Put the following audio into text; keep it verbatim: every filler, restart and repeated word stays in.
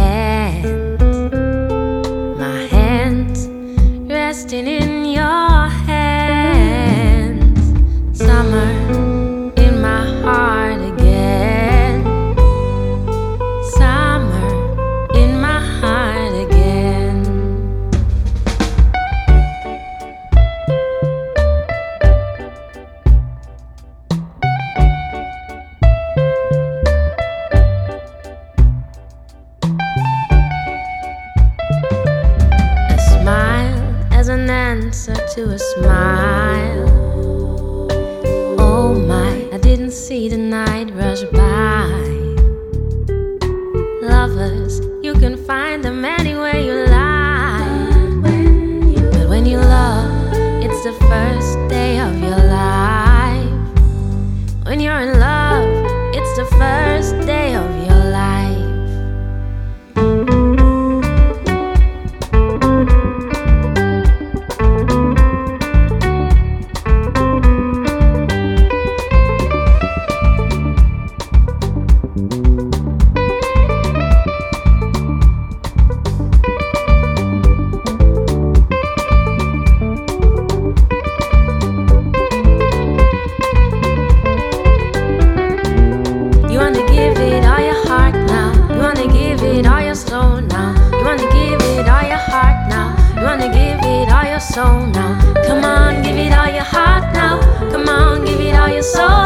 hands, my hands resting in your hands. Summer in my heart again. Summer in my heart again. A smile as an answer to a smile. Oh my, I didn't see the night rush by. Lovers, you can find them anywhere you like. But when you love, it's the first day of your life. When you're in love, it's the first day of your life. You wanna give it all your heart now. You wanna give it all your soul now. You wanna give it all your heart now. You wanna give it all your soul now. Come on, give it all your heart now. Come on, give it all your soul.